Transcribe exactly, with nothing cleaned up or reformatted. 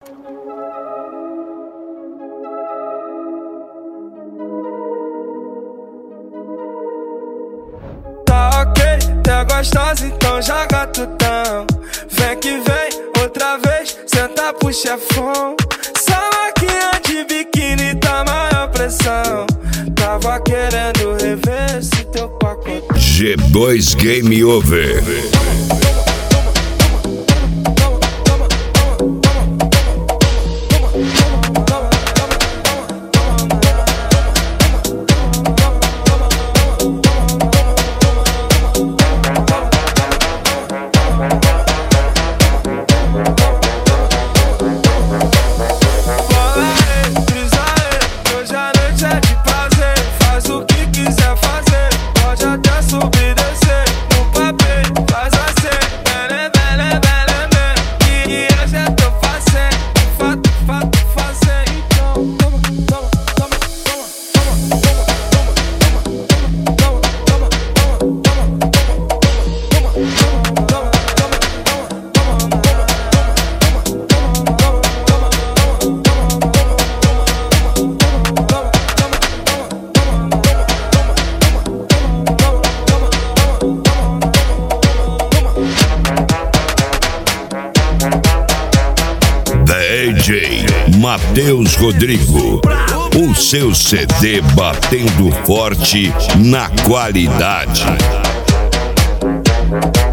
Tá ok, tá gostosa, então joga tutão. Vem que vem, outra vez, senta pro chefão. Essa máquina de biquíni tá maior pressão. Tava querendo rever esse teu pacote. G dois Game Over. D J Matheus Rodrigo, o seu C D batendo forte na qualidade.